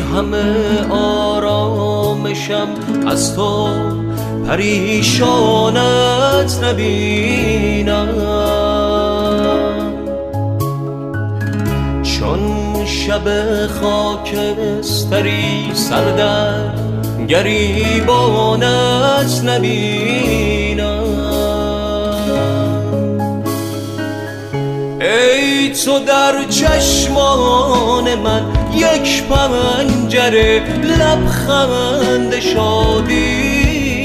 همه آرامشم از تو پریشانت نبینم، چون شب خاکستری سردر گریبانت نبینم. ای تو در چشمان من یک پنجره لبخند شادی،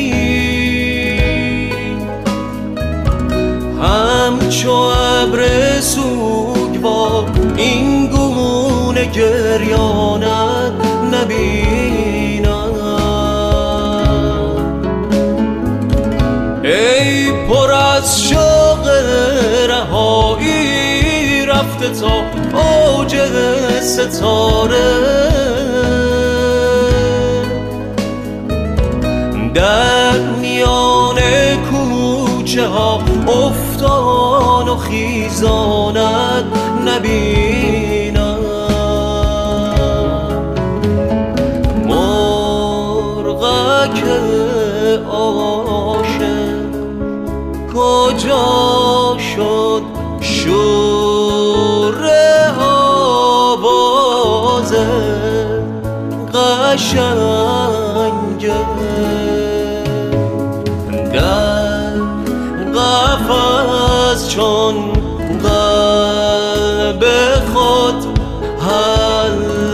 همچو ابر سوگوار این گونه گریانت نبینم. ای پر از شوق رهایی رفته تا اوج ستاره، در میان کوچه ها افتان و خیزانت نبینم. مرغک عاشق کجا شد؟ شور آواز قشنگ در قفس چون قلب خود هر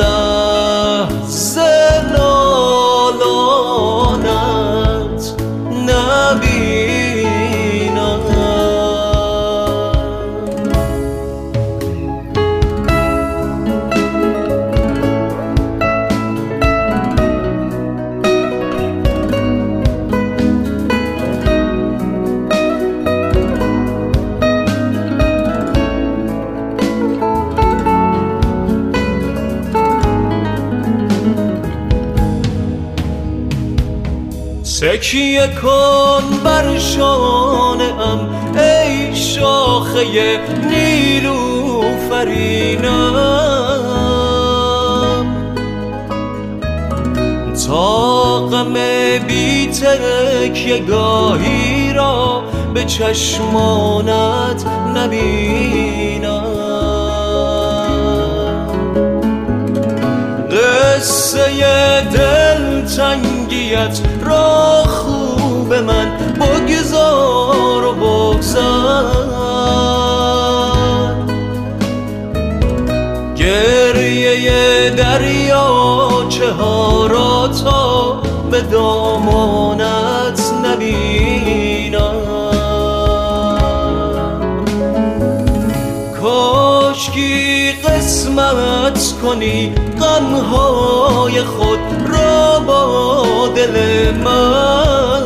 لحظه نالانت نبینم. تکیه کن بر شانه ام ای شاخه نیلوفرینم، تا غم بی تکیه گاهی را به چشمانت نبینم. قصه دلتنگیت را خوب من بگذار و بگذر، گریه دریاچه ها را تا به دامانت نبینم. کاشکی قسمت کنی غمهای خود را با دل من،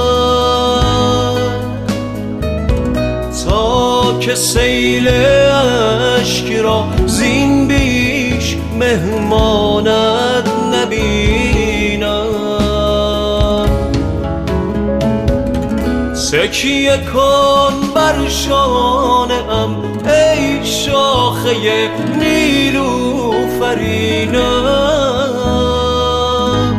تا که سیل اشک را زین بیش مهمانت نبینم. تکیه کن بر شانه ام ای شاخه نیلوفرینم،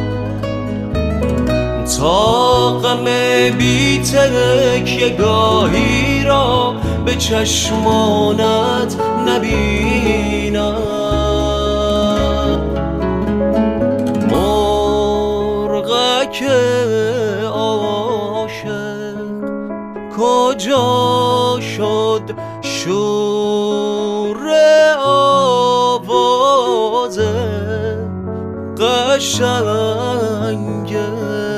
تا غم بی تکیه گاهی را به چشمانت نبینم. مرغک عاشق کجا شد؟ شور آواز قشنگ